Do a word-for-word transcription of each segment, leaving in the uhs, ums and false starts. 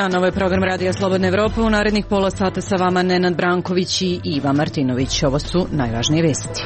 dan, ovo je program Radija Slobodna Evropa. U narednih pola sata sa vama Nenad Branković i Iva Martinović. Ovo su najvažnije vesti.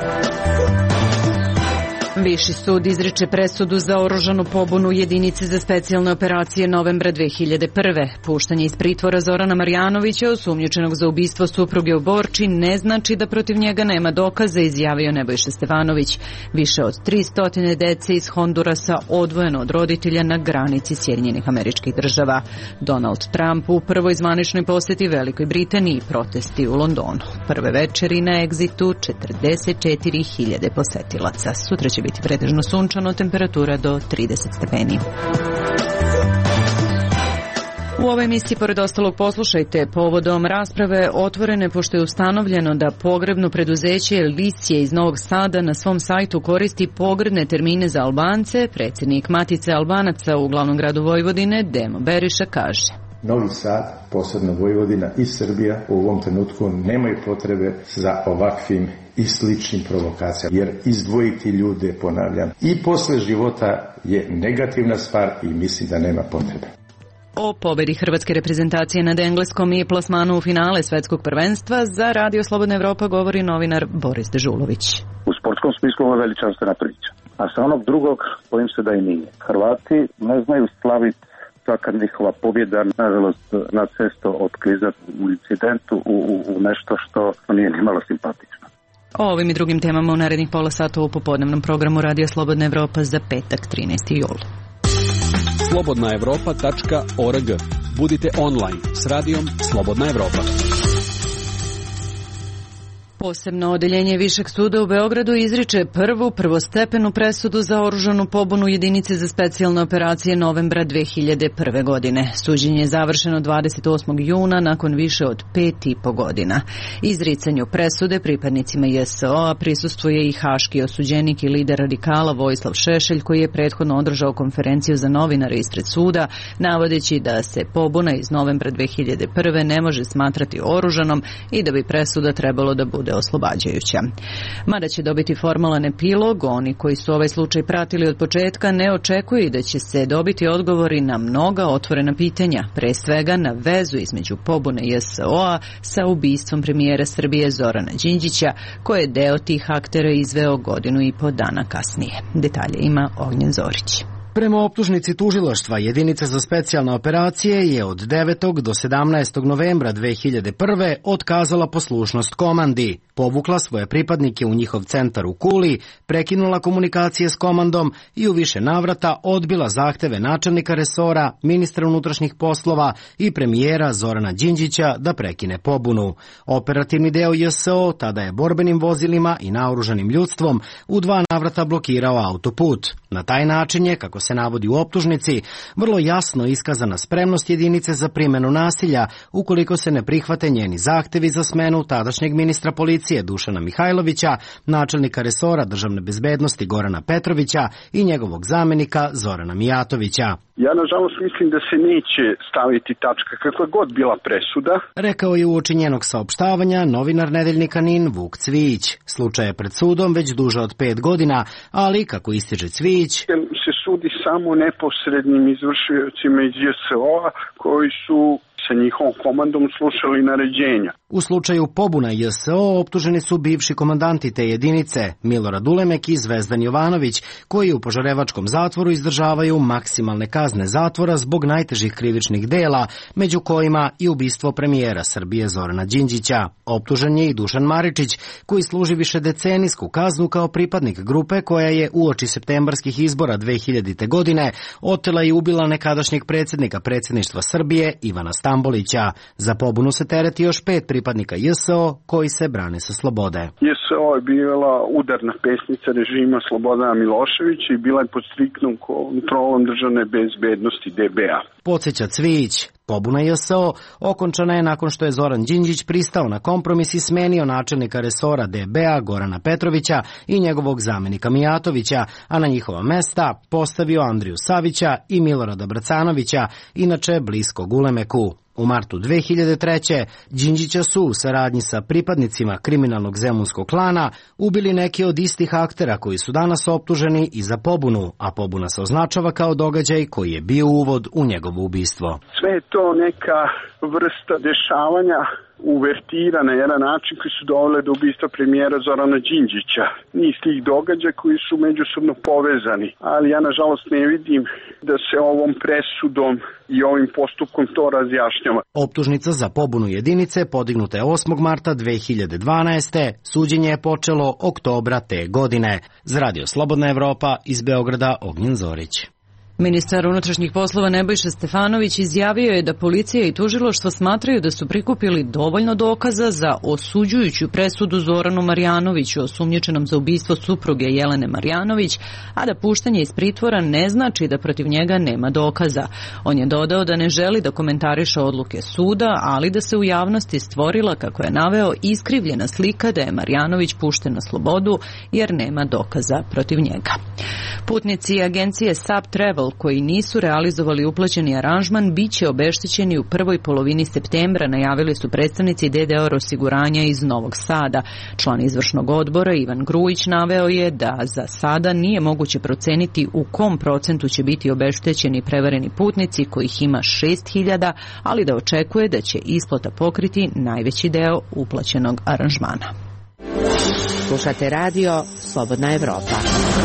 Viši sud izriče presudu za oružanu pobunu jedinice za specijalne operacije novembra dve hiljade prve. Puštanje iz pritvora Zorana Marjanovića, osumnjičenog za ubistvo supruge u Borči, ne znači da protiv njega nema dokaza, izjavio Nebojša Stefanović. Više od tristo dece iz Hondurasa odvojeno od roditelja na granici Sjedinjenih Američkih Država. Donald Trump u prvoj zvaničnoj poseti Velikoj Britaniji, protesti u Londonu. Prve večeri na Exitu četrdeset četiri hiljade posetilaca. Sutra će biti pretežno sunčano, temperatura do trideset stepeni. U ovoj emisiji, pored ostalog, poslušajte povodom rasprave otvorene pošto je ustanovljeno da pogrebno preduzeće Lisje iz Novog Sada na svom sajtu koristi pogrebne termine za Albance. Predsjednik Matice Albanaca u glavnom gradu Vojvodine, Demo Beriša, kaže: Novi Sad, posebno Vojvodina i Srbija u ovom trenutku nemaju potrebe za ovakvim i sličnim provokacijama, jer izdvojiti ljude, ponavljam, i posle života je negativna stvar i mislim da nema potrebe. O pobedi hrvatske reprezentacije nad Engleskom i plasmanu u finale svetskog prvenstva za Radio Slobodna Evropa govori novinar Boris Dežulović. U sportskom smislu ovo je veličanstvena priča, a sa onog drugog bojim se da i nije. Hrvati ne znaju slaviti svaka njihova pobjeda, nažalost, na cesto otklizati u incidentu, u, u, u nešto što nije nimalo simpatično. O ovim i drugim temama u narednih pola sata u popodnevnom programu Radio Slobodna Evropa za petak trinaesti jul. slobodna evropa tačka org. Budite online s radijom Slobodna Evropa. Posebno odeljenje Višeg suda u Beogradu izriče prvu prvostepenu presudu za oružanu pobunu jedinice za specijalne operacije novembra dve hiljade prve. godine. Suđenje je završeno dvadeset osmog juna nakon više od pet i po godina. Izricanju presude pripadnicima J S O-a prisustvuje i haški osuđenik i lider radikala Vojislav Šešelj, koji je prethodno održao konferenciju za novinare ispred suda, navodeći da se pobuna iz novembra dve hiljade prve. ne može smatrati oružanom i da bi presuda trebalo da bude oslobađajuća. Mada će dobiti formalan epilog, oni koji su ovaj slučaj pratili od početka ne očekuju da će se dobiti odgovori na mnoga otvorena pitanja, pre svega na vezu između pobune J S O-a sa ubistvom premijera Srbije Zorana Đinđića, koje je deo tih aktera izveo godinu i po dana kasnije. Detalje ima Ognjen Zorić. Prema optužnici tužilaštva, jedinica za specijalne operacije je od devetog do sedamnaestog novembra dve hiljade prve. otkazala poslušnost komandi, povukla svoje pripadnike u njihov centar u Kuli, prekinula komunikacije s komandom i u više navrata odbila zahteve načelnika resora, ministra unutrašnjih poslova i premijera Zorana Đinđića da prekine pobunu. Operativni deo J S O tada je borbenim vozilima i naoružanim ljudstvom u dva navrata blokirao autoput. Na taj način je, kako se navodi u optužnici, vrlo jasno iskazana spremnost jedinice za primjenu nasilja ukoliko se ne prihvate njeni zahtevi za smenu tadašnjeg ministra policije Dušana Mihajlovića, načelnika resora državne bezbednosti Gorana Petrovića i njegovog zamenika Zorana Mijatovića. Ja, nažalost, mislim da se neće staviti tačka kakva god bila presuda, rekao je uoči njenog saopštavanja novinar nedeljnika Nin Vuk Cvijić. Slučaj je pred sudom već duže od pet godina, ali, kako ističe Cvijić, se sudi samo neposrednim izvršiocima iz J S O-a koji su sa njihovom komandom slušali naređenja. U slučaju pobuna J S O optuženi su bivši komandanti te jedinice, Milorad Ulemek i Zvezdan Jovanović, koji u Požarevačkom zatvoru izdržavaju maksimalne kazne zatvora zbog najtežih krivičnih dela, među kojima i ubistvo premijera Srbije Zorana Đinđića. Optužen je i Dušan Maričić, koji služi višedecenijsku kaznu kao pripadnik grupe koja je uoči septembarskih izbora dve hiljadite. godine otela i ubila nekadašnjeg predsjednika predsjedništva Srbije Ivana Stambolića. Za pobunu se tereti još pet pripadnika J S O koji se brane sa slobode. J S O je bila udarna pesnica režima Slobodana Miloševića i bila je pod striktnom kontrolom državne bezbednosti D B A. Podsjeća Cvijić, pobuna J S O okončana je nakon što je Zoran Đinđić pristao na kompromis i smenio načelnika resora D B A Gorana Petrovića i njegovog zamenika Mijatovića, a na njihova mesta postavio Andriju Savića i Milorada Bracanovića, inače bliskog Ulemeku. U martu dve hiljade treće. Đinđića su u saradnji sa pripadnicima kriminalnog zemunskog klana ubili neke od istih aktera koji su danas optuženi i za pobunu, a pobuna se označava kao događaj koji je bio uvod u njegovo ubistvo. Sve je to neka vrsta dešavanja uvertira na jedan način koji su dovele do ubistva premijera Zorana Đinđića. Niz tih događaja koji su međusobno povezani, ali ja nažalost ne vidim da se ovom presudom i ovim postupkom to razjašnjava. Optužnica za pobunu jedinice podignuta je osmog marta dve hiljade dvanaeste. Suđenje je počelo oktobra te godine. Za Radio Slobodna Evropa iz Beograda Ognjen Zorić. Ministar unutrašnjih poslova Nebojša Stefanović izjavio je da policija i tužilaštvo smatraju da su prikupili dovoljno dokaza za osuđujuću presudu Zoranu Marjanoviću, osumnjičenom za ubistvo supruge Jelene Marjanović, a da puštanje iz pritvora ne znači da protiv njega nema dokaza. On je dodao da ne želi da komentariše odluke suda, ali da se u javnosti stvorila, kako je naveo, iskrivljena slika da je Marjanović pušten na slobodu jer nema dokaza protiv njega. Putnici agencije Sub Travel koji nisu realizovali uplaćeni aranžman biće obeštećeni u prvoj polovini septembra, najavili su predstavnici D D R osiguranja iz Novog Sada. Član izvršnog odbora Ivan Grujić naveo je da za sada nije moguće proceniti u kom procentu će biti obeštećeni prevareni putnici, kojih ima šest hiljada, ali da očekuje da će isplata pokriti najveći deo uplaćenog aranžmana. Slušate radio Slobodna Evropa.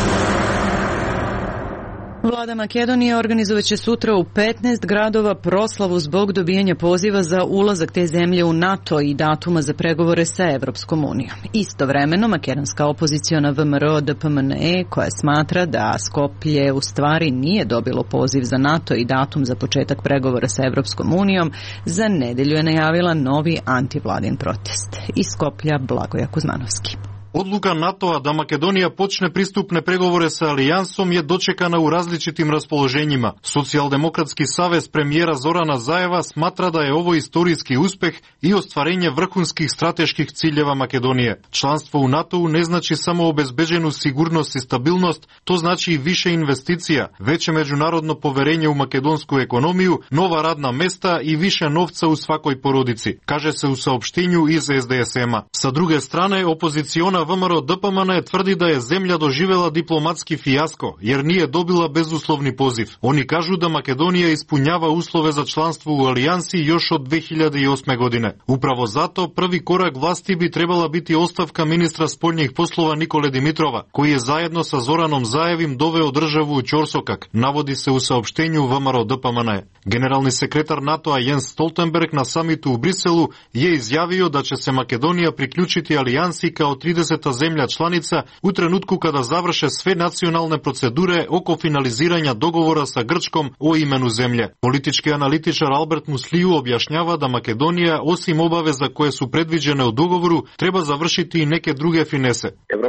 Vlada Makedonije organizovaće sutra u petnaest gradova proslavu zbog dobijanja poziva za ulazak te zemlje u NATO i datuma za pregovore sa Evropskom unijom. Istovremeno, makedonska opoziciona V M R D P M N E, koja smatra da Skoplje u stvari nije dobilo poziv za NATO i datum za početak pregovora sa Evropskom unijom, za nedelju je najavila novi antivladin protest. Iz Skoplja Blagoja Kuzmanovski. Odluka NATO-a da Makedonija počne pristupne pregovore sa Alijansom je dočekana u različitim raspoloženjima. Socijaldemokratski savez premijera Zorana Zajeva smatra da je ovo istorijski uspeh i ostvarenje vrhunskih strateških ciljeva Makedonije. Članstvo u NATO-u ne znači samo obezbeđenu sigurnost i stabilnost, to znači i više investicija, veće međunarodno poverenje u makedonsku ekonomiju, nova radna mesta i više novca u svakoj porodici, kaže se u saopštenju iz S D S M-a. Sa druge strane, opoziciona V M R D P M N tvrdi da je zemlja doživela diplomatski fijasko, jer nije dobila bezuslovni poziv. Oni kažu da Makedonija ispunjava uslove za članstvo u Alijansi još od dve hiljade osme. godine. Upravo zato prvi korak vlasti bi trebala biti ostavka ministra spoljnih poslova Nikole Dimitrova, koji je zajedno sa Zoranom Zajevim doveo državu u ćorsokak, navodi se u saopštenju V M R D P M N. Generalni sekretar NATO-a Jens Stoltenberg na samitu u Briselu je izjavio da će se Makedonija priključiti Alijansi kao trideseta zemlja članica u trenutku kada završe sve nacionalne procedure oko finaliziranja dogovora sa Grčkom o imenu zemlje. Politički analitičar Albert Musliju objašnjava da Makedonija, osim obaveza koje su predviđene u dogovoru, treba završiti i neke druge finese.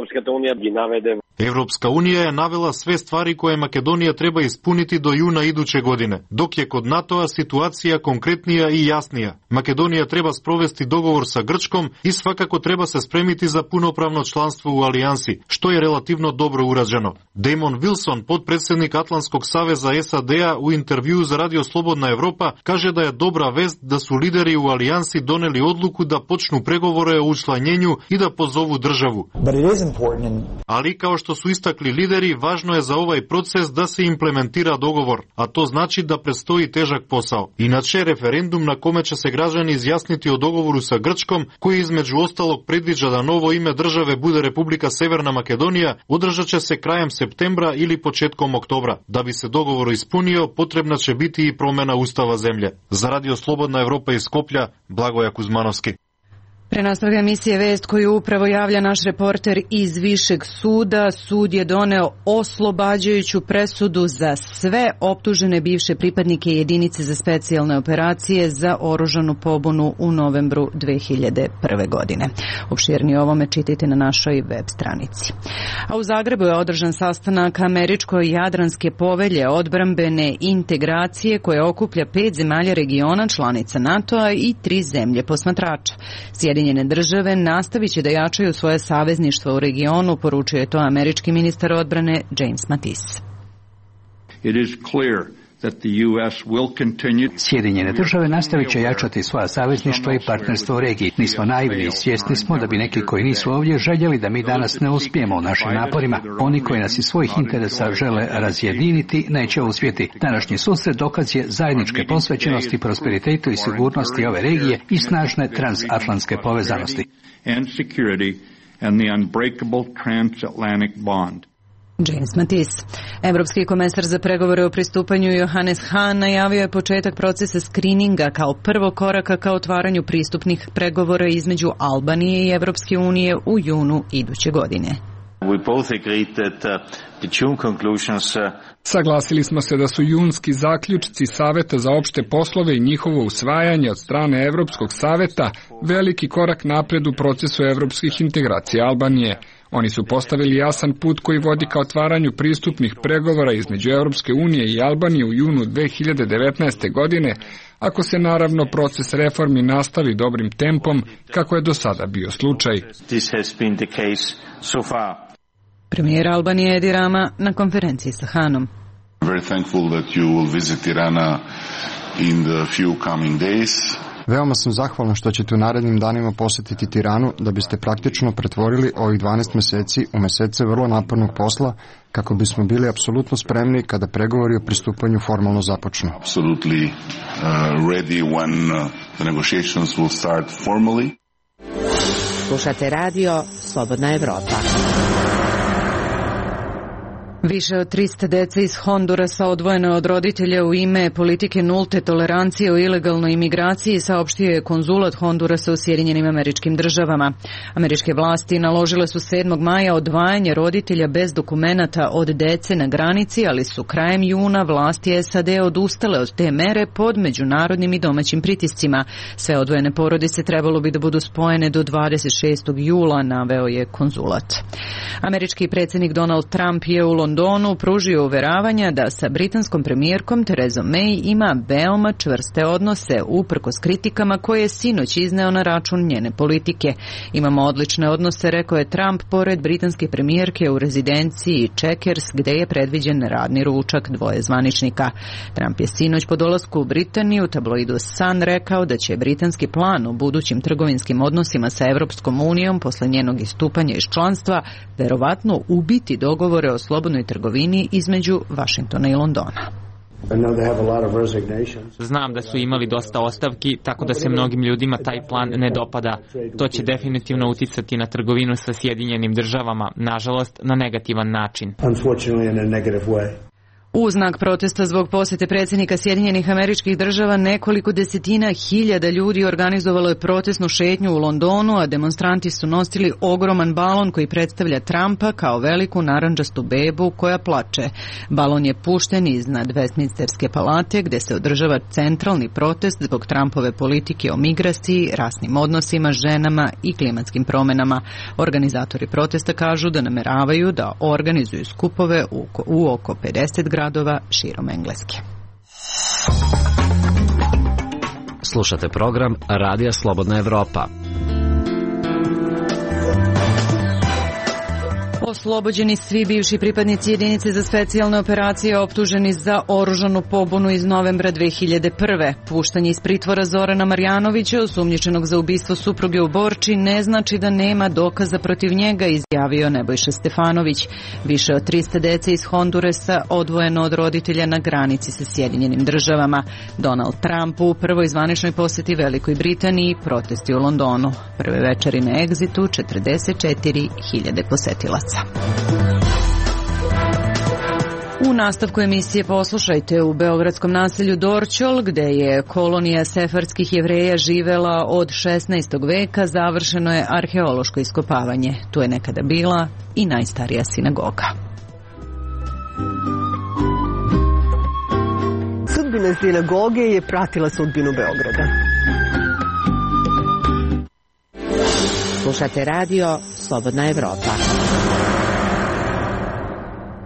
Evropska unija je navela sve stvari koje Makedonija treba ispuniti do juna iduće godine, dok je kod NATO-a situacija konkretnija i jasnija. Makedonija treba sprovesti dogovor sa Grčkom i svakako treba se spremiti za punopravno članstvo u Alijansi, što je relativno dobro urađeno. Damon Wilson, potpredsjednik Atlantskog saveza S A D-a, u intervjuu za Radio Slobodna Evropa kaže da je dobra vest da su lideri u Alijansi doneli odluku da počnu pregovore o učlanjenju i da pozovu državu. Ali kao što su istakli lideri, važno je za ovaj proces da se implementira dogovor, a to znači da predstoji težak posao. Inače, referendum na kome će se građani izjasniti o dogovoru sa Grčkom, koji između ostalog predviđa da novo ime države bude Republika Severna Makedonija, održat će se krajem septembra ili početkom oktobra. Da bi se dogovor ispunio, potrebna će biti i promjena ustava zemlje. Za Radio Slobodna Evropa iz Skoplja, Blagoja Kuzmanovski. Prenastavlja emisije Vest koju upravo javlja naš reporter iz Višeg suda. Sud je doneo oslobađajuću presudu za sve optužene bivše pripadnike jedinice za specijalne operacije za oružanu pobunu u novembru dve hiljade prve. godine. Opširnije o ovome čitajte na našoj web stranici. A u Zagrebu je održan sastanak Američko-Jadranske povelje odbrambene integracije koja okuplja pet zemalja regiona članica NATO-a i tri zemlje posmatrača. Sjedinjene države nastavit će da jačaju svoje savezništvo u regionu, poručio je to američki ministar odbrane James Mattis. It is clear Sjedinjene države nastavit će jačati svoja savezništva i partnerstvo u regiji. Nismo naivni i svjesni smo da bi neki koji nisu ovdje željeli da mi danas ne uspijemo u našim naporima. Oni koji nas iz svojih interesa žele razjediniti neće uspjeti. Današnji susret dokaz je zajedničke posvećenosti, prosperitetu i sigurnosti ove regije i snažne transatlantske povezanosti. James Mattis. Evropski komesar za pregovore o pristupanju Johannes Hahn najavio je početak procesa skrininga kao prvo koraka ka otvaranju pristupnih pregovora između Albanije i Evropske unije u junu iduće godine. Saglasili smo se da su junski zaključci Saveta za opšte poslove i njihovo usvajanje od strane Evropskog saveta veliki korak napred u procesu evropskih integracija Albanije. Oni su postavili jasan put koji vodi ka otvaranju pristupnih pregovora između Evropske unije i Albanije u junu dve hiljade devetnaeste. godine, ako se naravno proces reformi nastavi dobrim tempom, kako je do sada bio slučaj. Premijer Albanije Edi Rama na konferenciji sa Hanom. Veoma sam zahvalan što ćete u narednim danima posjetiti Tiranu da biste praktično pretvorili ovih dvanaest meseci u mesece vrlo napornog posla kako bismo bili apsolutno spremni kada pregovori o pristupanju formalno započnu. Absolutely uh, ready when uh, the negotiations will start formally. Slušate radio Slobodna Evropa. Više od trista dece iz Hondurasa odvojeno od roditelja u ime politike nulte tolerancije o ilegalnoj imigraciji, saopštio je konzulat Hondurasa u Sjedinjenim Američkim Državama. Američke vlasti naložile su sedmog maja odvajanje roditelja bez dokumenata od dece na granici, ali su krajem juna vlasti S A D odustale od te mere pod međunarodnim i domaćim pritiscima. Sve odvojene porodice trebalo bi da budu spojene do dvadeset šestog jula, naveo je konzulat. Američki predsjednik Donald Trump je u Londonu pružio uveravanja da sa britanskom premijerkom Therezom May ima veoma čvrste odnose uprkos kritikama koje je sinoć izneo na račun njene politike. Imamo odlične odnose, rekao je Trump pored britanske premijerke u rezidenciji Chequers gde je predviđen radni ručak dvoje zvaničnika. Trump je sinoć po dolasku u Britaniju tabloidu Sun rekao da će britanski plan u budućim trgovinskim odnosima sa Evropskom unijom posle njenog istupanja iz članstva verovatno ubiti dogovore o slobodnoj trgovini između Vašingtona i Londona. Znam da su imali dosta ostavki, tako da se mnogim ljudima taj plan ne dopada. To će definitivno uticati na trgovinu sa Sjedinjenim Državama, nažalost, na negativan način. U znak protesta zbog posjete predsjednika Sjedinjenih Američkih Država nekoliko desetina hiljada ljudi organizovalo je protestnu šetnju u Londonu, a demonstranti su nosili ogroman balon koji predstavlja Trumpa kao veliku narandžastu bebu koja plače. Balon je pušten iznad Westminsterske palate gdje se održava centralni protest zbog Trumpove politike o migraciji, rasnim odnosima, ženama i klimatskim promjenama. Organizatori protesta kažu da nameravaju da organizuju skupove u, u oko pedeset gradova širom Engleske. Slušate program Radija Slobodna Evropa. Oslobođeni svi bivši pripadnici jedinice za specijalne operacije optuženi za oružanu pobunu iz novembra dve hiljade prve. Puštanje iz pritvora Zorana Marjanovića, osumnjičenog za ubistvo supruge u Borči, ne znači da nema dokaza protiv njega, izjavio Nebojša Stefanović. Više od trista dece iz Hondurasa odvojeno od roditelja na granici sa Sjedinjenim Državama. Donald Trump u prvoj zvaničnoj posjeti Velikoj Britaniji, protesti u Londonu. Prve večeri na Exitu, četrdeset četiri hiljade posetilaca. U nastavku emisije poslušajte, u beogradskom naselju Dorćol, gde je kolonija sefardskih Jevreja živela od šesnaestog veka, završeno je arheološko iskopavanje. Tu je nekada bila i najstarija sinagoga. Sudbina sinagoge je pratila sudbinu Beograda. Slušate radio Slobodna Evropa.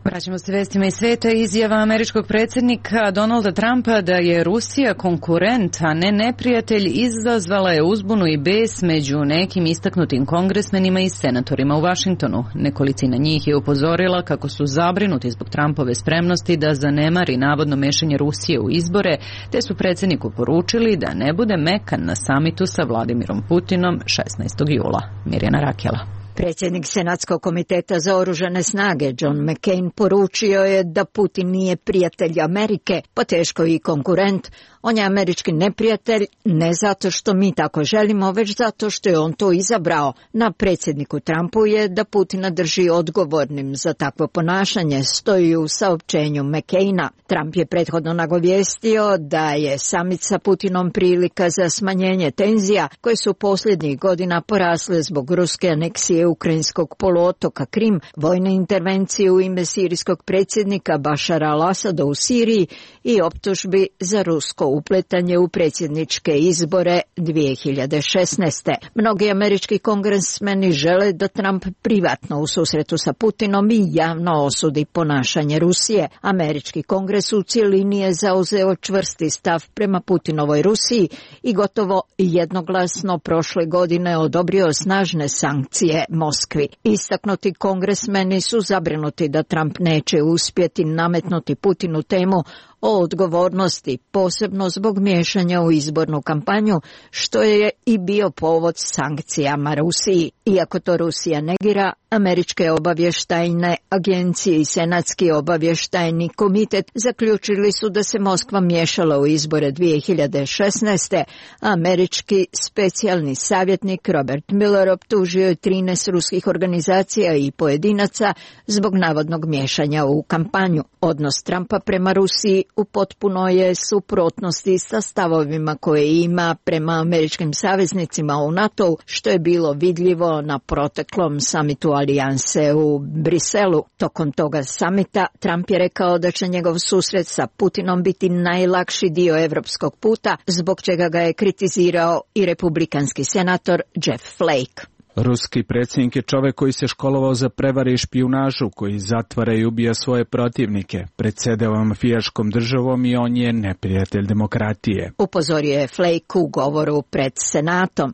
Vraćamo se vestima iz sveta. Izjava američkog predsjednika Donalda Trumpa da je Rusija konkurent, a ne neprijatelj, izazvala je uzbunu i bes među nekim istaknutim kongresmenima i senatorima u Vašingtonu. Nekolicina njih je upozorila kako su zabrinuti zbog Trumpove spremnosti da zanemari navodno mešanje Rusije u izbore, te su predsjedniku poručili da ne bude mekan na samitu sa Vladimirom Putinom šesnaestog jula. Mirjana Rakela. Predsjednik Senatskog komiteta za oružane snage John McCain poručio je da Putin nije prijatelj Amerike, pa teško i konkurent. On je američki neprijatelj ne zato što mi tako želimo, već zato što je on to izabrao. Na predsjedniku Trumpu je da Putina drži odgovornim za takvo ponašanje, stoji u saopćenju McCaina. Trump je prethodno nagovijestio da je samit sa Putinom prilika za smanjenje tenzija koje su posljednjih godina porasle zbog ruske aneksije ukrajinskog poluotoka Krim, vojne intervencije u ime sirijskog predsjednika Bašara al-Asada u Siriji i optužbi za rusko upletanje u predsjedničke izbore dvije hiljade šesnaeste. Mnogi američki kongresmeni žele da Trump privatno u susretu sa Putinom i javno osudi ponašanje Rusije. Američki kongres u cjelini je zauzeo čvrsti stav prema Putinovoj Rusiji i gotovo jednoglasno prošle godine odobrio snažne sankcije Moskvi. Istaknuti kongresmeni su zabrinuti da Trump neće uspjeti nametnuti Putinu temu o odgovornosti, posebno zbog miješanja u izbornu kampanju, što je i bio povod sankcijama Rusiji. Iako to Rusija negira, američke obavještajne agencije i Senatski obavještajni komitet zaključili su da se Moskva miješala u izbore dvije hiljade šesnaeste. Američki specijalni savjetnik Robert Miller optužio je trinaest ruskih organizacija i pojedinaca zbog navodnog miješanja u kampanju. Odnos Trumpa prema Rusiji u potpuno je suprotnosti sa stavovima koje ima prema američkim saveznicima u NATO-u, što je bilo vidljivo na proteklom samitu alijanse u Briselu. Tokom toga samita Trump je rekao da će njegov susret sa Putinom biti najlakši dio evropskog puta, zbog čega ga je kritizirao i republikanski senator Jeff Flake. Ruski predsjednik je čovjek koji se školovao za prevare i špijunažu, koji zatvara i ubija svoje protivnike, predsjedava mafijaškom državom i on je neprijatelj demokratije. Upozorio je Flake u govoru pred Senatom.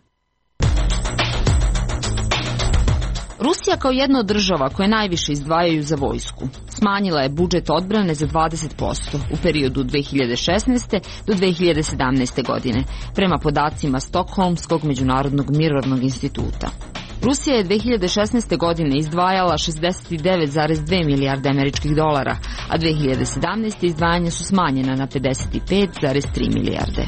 Rusija kao jedna od država koje najviše izdvajaju za vojsku smanjila je budžet odbrane za dvadeset posto u periodu dvije hiljade šesnaeste do dvije hiljade sedamnaeste godine, prema podacima Stokholmskog međunarodnog mirovnog instituta. Rusija je dvije hiljade šesnaeste. godine izdvajala šezdeset devet zarez dve milijarde američkih dolara, a dvije hiljade sedamnaeste. izdvajanja su smanjena na pedeset pet zarez tri milijarde.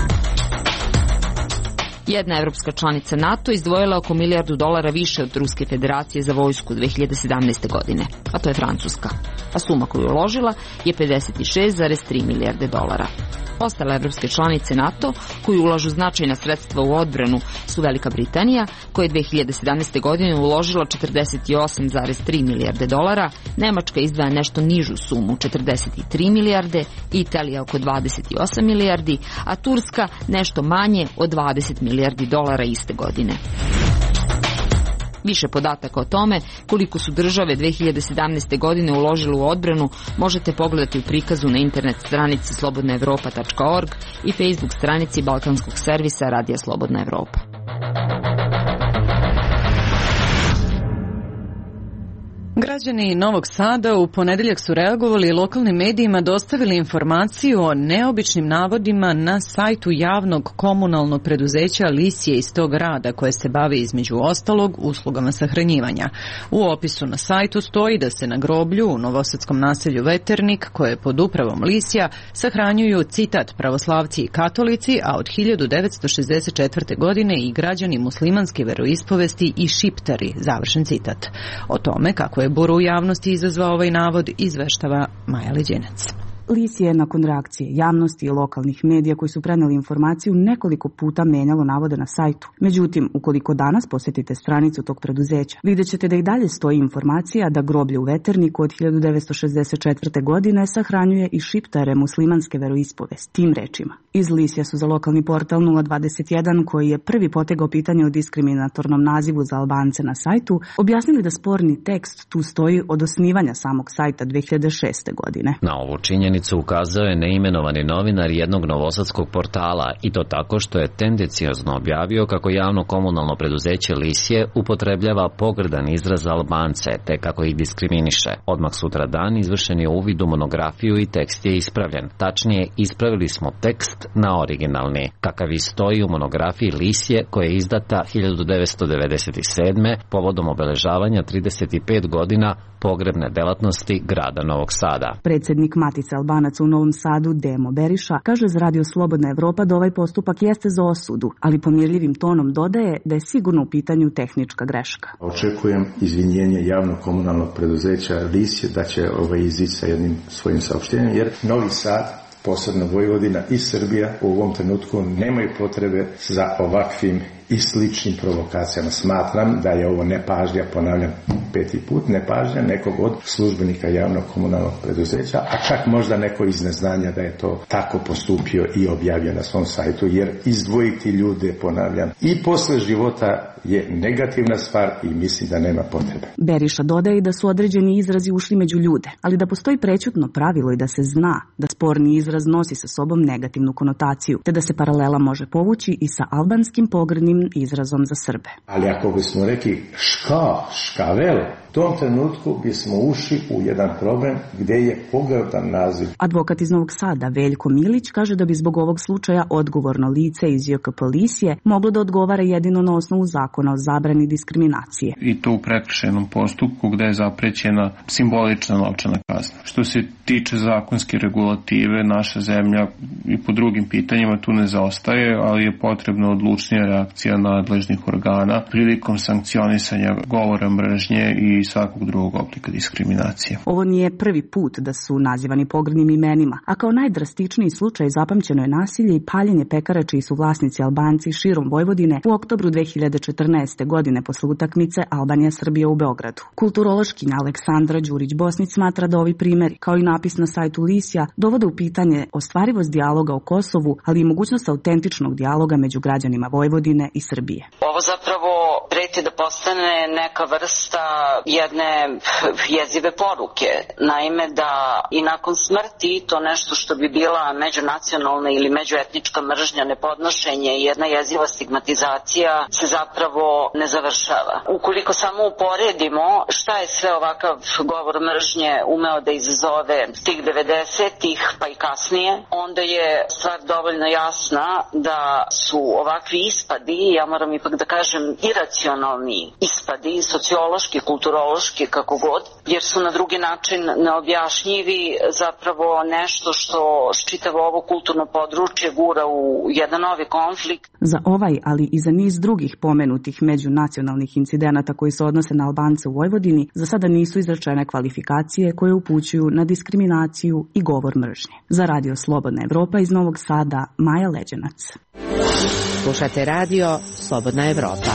Jedna evropska članica NATO izdvojila oko milijardu dolara više od Ruske federacije za vojsku dvije hiljade sedamnaeste. godine, a to je Francuska. A suma koju je uložila je pedeset šest zarez tri milijarde dolara. Ostale evropske članice NATO koji ulažu značajna sredstva u odbranu su Velika Britanija, koja je dvije hiljade sedamnaeste. godine uložila četrdeset osam zarez tri milijarde dolara, Nemačka izdvaja nešto nižu sumu četrdeset tri milijarde, Italija oko dvadeset osam milijardi, a Turska nešto manje od dvadeset milijardi dolara iste godine. Više podataka o tome koliko su države dvije hiljade sedamnaeste. godine uložile u odbranu možete pogledati u prikazu na internet stranici slobodna evropa tačka org i Facebook stranici Balkanskog servisa Radija Slobodna Evropa. Građani Novog Sada u ponedeljak su reagovali i lokalnim medijima dostavili informaciju o neobičnim navodima na sajtu javnog komunalnog preduzeća Lisije iz tog grada, koje se bavi između ostalog uslugama sahranjivanja. U opisu na sajtu stoji da se na groblju u novosadskom naselju Veternik, koje je pod upravom Lisija, sahranjuju, citat, pravoslavci i katolici, a od hiljadu devetsto šezdeset četvrte. godine i građani muslimanske veroispovesti i šiptari, završen citat. O tome kako je buru u javnosti izazvao ovaj navod izveštava Maja Leđenac. Lisije je nakon reakcije javnosti i lokalnih medija koji su preneli informaciju nekoliko puta menjalo navode na sajtu. Međutim, ukoliko danas posjetite stranicu tog preduzeća, vidjet ćete da i dalje stoji informacija da groblje u Veterniku od hiljadu devetsto šezdeset četvrte. godine sahranjuje i šiptare muslimanske veroispovesti. Tim rečima. Iz Lisija su za lokalni portal nula dvadeset jedan, koji je prvi potegao pitanje o diskriminatornom nazivu za Albance na sajtu, objasnili da sporni tekst tu stoji od osnivanja samog sajta dve hiljade šeste. godine. Na ovu činjenicu ukazao je neimenovani novinar jednog novosadskog portala, i to tako što je tendenciozno objavio kako javno komunalno preduzeće Lisije upotrebljava pogrdan izraz za Albance, te kako ih diskriminiše. Odmah sutra dan izvršen je uvid u monografiju i tekst je ispravljen. Tačnije, ispravili smo tekst na originalni, kakav i stoji u monografiji Lisije, koja je izdata hiljadu devetsto devedeset sedme. povodom obeležavanja trideset pet godina pogrebne delatnosti grada Novog Sada. Predsjednik Matice Albanaca u Novom Sadu, Demo Beriša, kaže za Radio Slobodna Evropa da ovaj postupak jeste za osudu, ali pomirljivim tonom dodaje da je sigurno u pitanju tehnička greška. Očekujem izvinjenje javnog komunalnog preduzeća Lisije da će ovaj izići sa jednim svojim saopštenjem, jer Novi Sad, posebno Vojvodina i Srbija u ovom trenutku nemaju potrebe za ovakvim i sličnim provokacijama. Smatram da je ovo nepažnja, ponavljam peti put, nepažnja nekog od službenika javnog komunalnog preduzeća, a čak možda neko iz neznanja da je to tako postupio i objavio na svom sajtu, jer izdvojiti ljude, ponavljam, i posle života je negativna stvar i mislim da nema potrebe. Beriša dodaje da su određeni izrazi ušli među ljude, ali da postoji prećutno pravilo i da se zna da sporni izraz nosi sa sobom negativnu konotaciju, te da se paralela može povući i sa albanskim pogrdnim izrazom za Srbe. Ali ako bismo rekli ška, škavel, u tom trenutku bismo ušli u jedan problem gdje je pogrdan naziv. Advokat iz Novog Sada, Veljko Milić, kaže da bi zbog ovog slučaja odgovorno lice iz J K P Lisije moglo da odgovara jedino na osnovu zakona o zabrani diskriminacije. I to u prekršajnom postupku gdje je zaprećena simbolična novčana kazna. Što se tiče zakonske regulative, naša zemlja i po drugim pitanjima tu ne zaostaje, ali je potrebna odlučnija reakcija nadležnih organa prilikom sankcionisanja govora mržnje i svakog drugog oblika diskriminacije. Ovo nije prvi put da su nazivani pogrdnim imenima, a kao najdrastičniji slučaj zapamćeno je nasilje i paljenje pekara čiji su vlasnici Albanci širom Vojvodine u oktobru dve hiljade četrnaeste. godine posle utakmice Albanija-Srbija u Beogradu. Kulturološkinja Aleksandra Đurić-Bosnić smatra da ovi primjeri, kao i napis na sajtu Lisija, dovode u pitanje ostvarivost dijaloga o Kosovu, ali i mogućnost autentičnog dijaloga među građanima Vojvodine i Srbije. Ovo zapravo preti da postane neka vrsta jedne jezive poruke. Naime, da i nakon smrti to nešto što bi bila međunacionalna ili međuetnička mržnja, nepodnošenje i jedna jeziva stigmatizacija se zapravo ne završava. Ukoliko samo uporedimo šta je sve ovakav govor mržnje umeo da izazove tih devedesetih pa i kasnije, onda je stvar dovoljno jasna da su ovakvi ispadi, ja moram ipak da kažem iracionalni ispadi, sociološki, kulturološki, kako god, jer su na drugi način neobjašnjivi, zapravo nešto što čitavo ovo kulturno područje gura u jedan novi konflikt. Za ovaj, ali i za niz drugih pomenutih međunacionalnih incidenata koji se odnose na Albance u Vojvodini, za sada nisu izrečene kvalifikacije koje upućuju na diskriminaciju i govor mržnje. Za Radio Slobodna Evropa iz Novog Sada, Maja Leđenac. Slušate Radio Slobodna Evropa.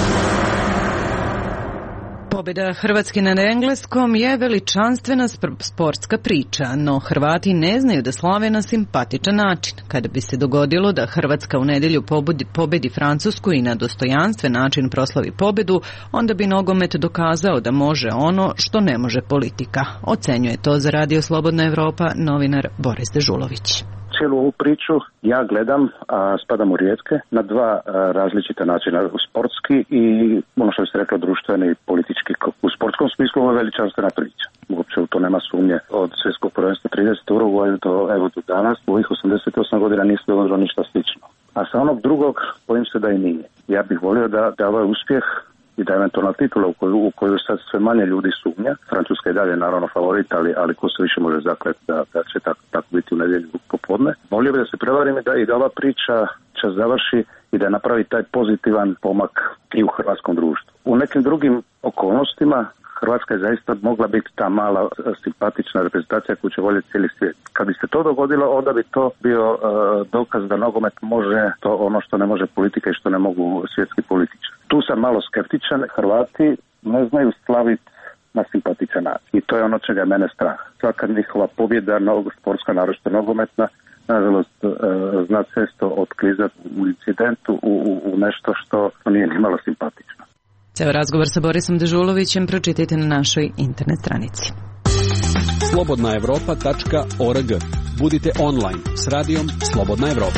Pobjeda Hrvatske nad Engleskom je veličanstvena sportska priča, no Hrvati ne znaju da slave na simpatičan način. Kada bi se dogodilo da Hrvatska u nedjelju pobedi, pobedi Francusku i na dostojanstven način proslavi pobjedu, onda bi nogomet dokazao da može ono što ne može politika. Ocenjuje to za Radio Slobodna Evropa novinar Boris Dežulović. Cijelu ovu priču ja gledam, a spadam u rijetke, na dva a, različita načina, sportski i ono što se reklo društveni i politički. U sportskom smislu ovo je veličanstvena priča. Uopće u to nema sumnje. Od svjetskog prvenstva trideset Uruguay do evo do danas, u ovih osamdeset osam godina nije dogodilo ništa slično. A sa onog drugog bojim se da i nije. Ja bih volio da, da ovaj uspjeh i da eventualna titula u koju, u koju sad sve manje ljudi sumnja. Francuska je dalje naravno favorit, ali, ali ko se više može zakljeti da, da će tako, tako biti u nedjelju popodne. Volio bi da se prevarim i da, i da ova priča će završi i da napravi taj pozitivan pomak i u hrvatskom društvu. U nekim drugim okolnostima Hrvatska je zaista mogla biti ta mala simpatična reprezentacija koju će voljeti cijeli svijet. Kad bi se to dogodilo, onda bi to bio uh, dokaz da nogomet može to ono što ne može politika i što ne mogu svjetski političari. Tu sam malo skeptičan. Hrvati ne znaju slaviti na simpatičan način. I to je ono čega je mene strah. Svaka njihova pobjeda, sportska, naročito nogometna, nažalost uh, zna često otklizati u incidentu, u, u, u nešto što nije ni malo simpatično. Ceo razgovor sa Borisom Dežulovićem pročitajte na našoj internet stranici. slobodna evropa tačka org. Budite online s radijom Slobodna Evropa.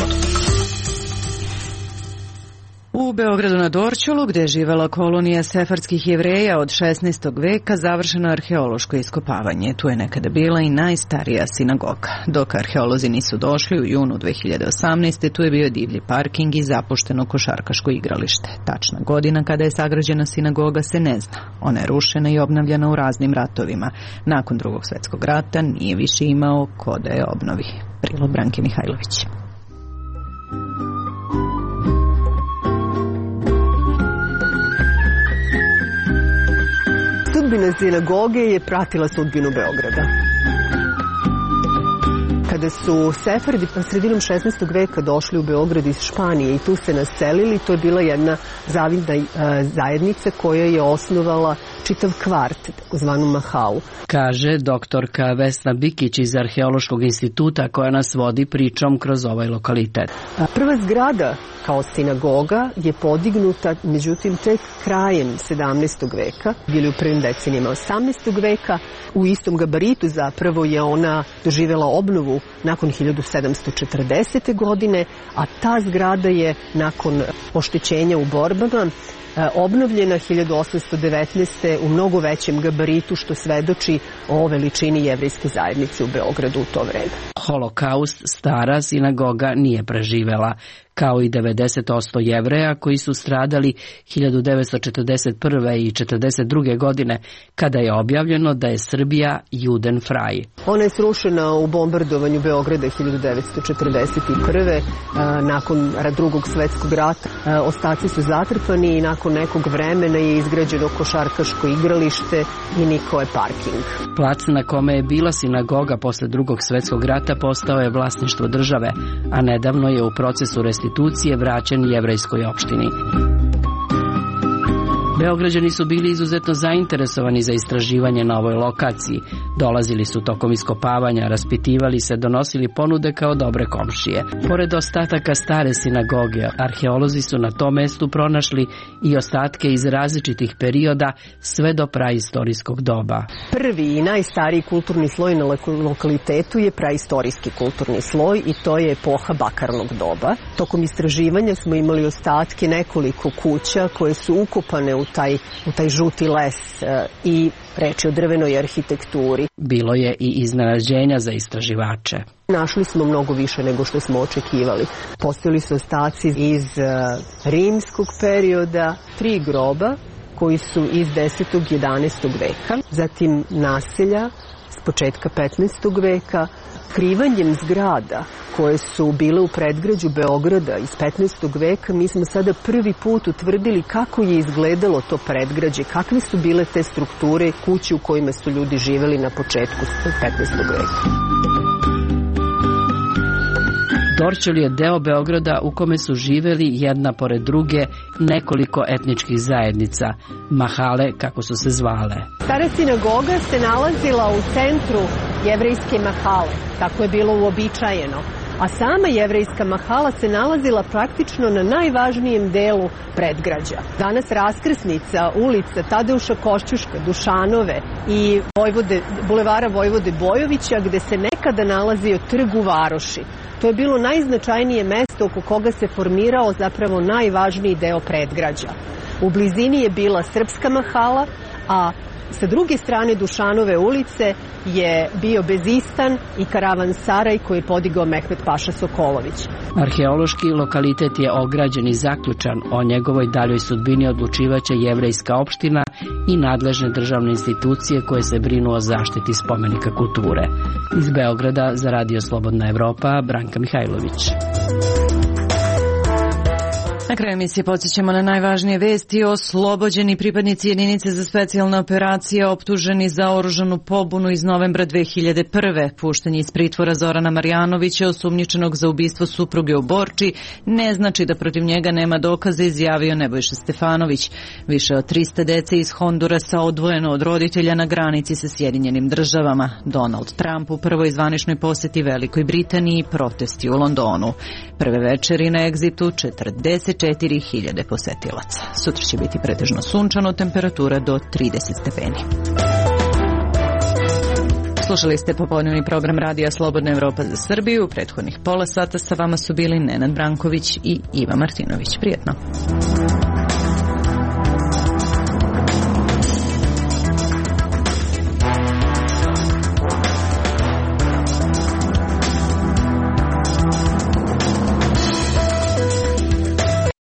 U Beogradu na Dorćolu, gde je živela kolonija sefardskih Jevreja od šesnaestog veka, završeno arheološko iskopavanje. Tu je nekada bila i najstarija sinagoga. Dok arheolozi nisu došli u junu dve hiljade osamnaeste. tu je bio divlji parking i zapušteno košarkaško igralište. Tačna godina kada je sagrađena sinagoga se ne zna. Ona je rušena i obnavljana u raznim ratovima. Nakon Drugog svjetskog rata nije više imao ko da je obnovi. Prilog Branke Mihajlović. Sudbina sinagoge je pratila sudbinu Beograda. Kada su Sefardi pa sredinom šesnaestog veka došli u Beograd iz Španije i tu se naselili, to je bila jedna zavidna zajednica koja je osnovala čitav kvart, takozvanu Mahalu. Kaže doktorka Vesna Bikić iz Arheološkog instituta koja nas vodi pričom kroz ovaj lokalitet. Prva zgrada kao sinagoga je podignuta, međutim, tek krajem sedamnaestog veka, bili u prvim decenijama osamnaestog veka. U istom gabaritu zapravo je ona doživjela obnovu nakon hiljadu sedamsto četrdesete. godine, a ta zgrada je nakon oštećenja u borbama obnovljena hiljadu osamsto devetnaeste. u mnogo većem gabaritu, što svedoči o veličini jevrejske zajednice u Beogradu u to vreme. Holokaust stara sinagoga nije preživela, kao i devedeset posto Jevreja koji su stradali hiljadu devetsto četrdeset prve. i četrdeset druge. godine, kada je objavljeno da je Srbija Judenfrei. Ona je srušena u bombardovanju Beograda hiljadu devetsto četrdeset prve. Nakon Drugog svjetskog rata ostaci su zatrpani i nakon nekog vremena je izgrađeno košarkaško igralište i Nikole parking. Plac na kome je bila sinagoga posle Drugog svjetskog rata postao je vlasništvo države, a nedavno je u procesu restitucije vraćen jevrejskoj opštini. Beograđani su bili izuzetno zainteresovani za istraživanje na ovoj lokaciji. Dolazili su tokom iskopavanja, raspitivali se, donosili ponude kao dobre komšije. Pored ostataka stare sinagoge, arheolozi su na tom mestu pronašli i ostatke iz različitih perioda sve do praistorijskog doba. Prvi i najstariji kulturni sloj na lokalitetu je praistorijski kulturni sloj i to je epoha bakarnog doba. Tokom istraživanja smo imali ostatke nekoliko kuća koje su ukopane u taj, u taj žuti les e, i reč je o drvenoj arhitekturi. Bilo je i iznenađenja za istraživače. Našli smo mnogo više nego što smo očekivali. Postojali su ostaci iz uh, rimskog perioda, tri groba koji su iz desetog i jedanaestog veka, zatim naselja s početka petnaestog veka, krivanjem zgrada koje su bile u predgrađu Beograda iz petnaestog veka, mi smo sada prvi put utvrdili kako je izgledalo to predgrađe, kakve su bile te strukture kuće u kojima su ljudi živeli na početku petnaestog veka. Dorćol je deo Beograda u kome su živeli jedna pored druge nekoliko etničkih zajednica, mahale kako su se zvale. Stara sinagoga se nalazila u centru jevrejske mahale, tako je bilo uobičajeno. A sama jevrejska mahala se nalazila praktično na najvažnijem delu predgrađa. Danas raskrsnica ulica Tadeuša Košćuška, Dušanove i Vojvode, bulevara Vojvode Bojovića, gde se nekada nalazio trg u Varoši. To je bilo najznačajnije mesto oko koga se formirao zapravo najvažniji deo predgrađa. U blizini je bila srpska mahala, a sa druge strane Dušanove ulice je bio Bezistan i Karavansaraj koji je podigao Mehmet Paša Sokolović. Arheološki lokalitet je ograđen i zaključan. O njegovoj daljoj sudbini odlučivaće jevrejska opština i nadležne državne institucije koje se brinu o zaštiti spomenika kulture. Iz Beograda za Radio Slobodna Evropa, Branka Mihajlović. Na kraju emisije podsjećamo na najvažnije vesti. Oslobođeni pripadnici jedinice za specijalne operacije optuženi za oružanu pobunu iz novembra dve hiljade prve. Puštanje iz pritvora Zorana Marjanovića, osumnjičenog za ubistvo supruge u Borči, ne znači da protiv njega nema dokaza, izjavio Nebojša Stefanović. Više od trista dece iz Hondurasa odvojeno od roditelja na granici sa Sjedinjenim državama. Donald Trump u prvoj zvaničnoj poseti Velikoj Britaniji, protesti u Londonu. Prve večeri na egzitu četrdeset četiri hiljade posetilaca. Sutra će biti pretežno sunčano, temperatura do trideset stepeni. Slušali ste popodnevni program Radija Slobodna Evropa za Srbiju. U prethodnih pola sata sa vama su bili Nenad Branković i Iva Martinović. Prijetno.